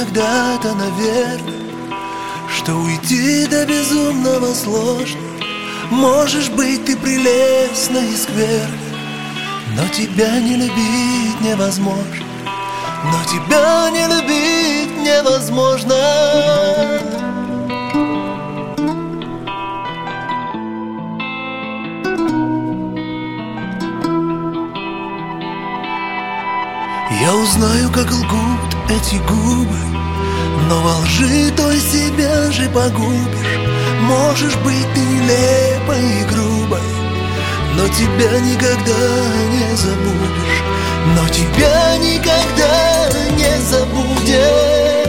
когда-то, наверное, что уйти до безумного сложно. Можешь быть ты прелестна и скверна, но тебя не любить невозможно. Но тебя не любить невозможно. Я узнаю, как лгут эти губы, но во лжи той себя же погубишь. Можешь быть ты нелепой и грубой, но тебя никогда не забудешь. Но тебя никогда не забудешь.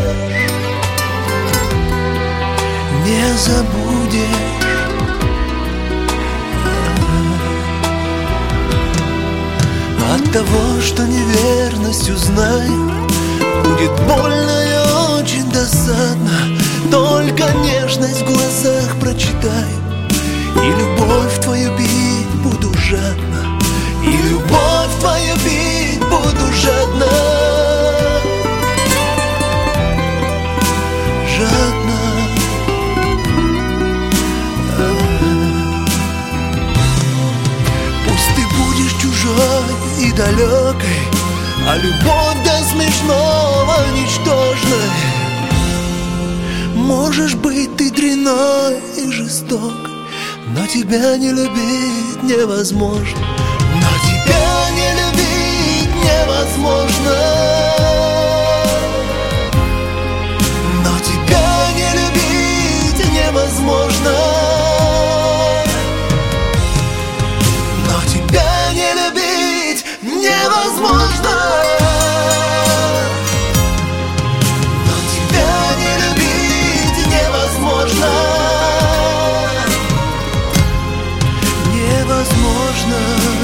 Не забудешь. От того, что неверность узнаю, будет больно и очень досадно. Только нежность в глазах прочитаю, и любовь твою бить буду жадно. И любовь твою бить буду жадно. Жадно. Пусть ты будешь чужой и далекой, а любовь до смешного ничтожной. Можешь быть ты дрянной и жестокой, но тебя не любить невозможно. Но тебя не любить невозможно. Но тебя не любить невозможно. Но тебя не любить невозможно. Невозможно.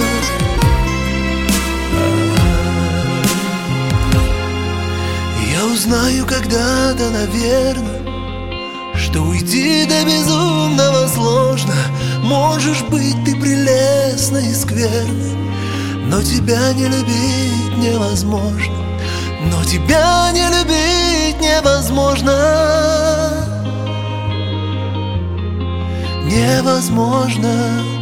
Я узнаю когда-то, наверное, что уйти до безумного сложно. Можешь быть ты прелестна и скверна, но тебя не любить невозможно. Но тебя не любить невозможно. Невозможно.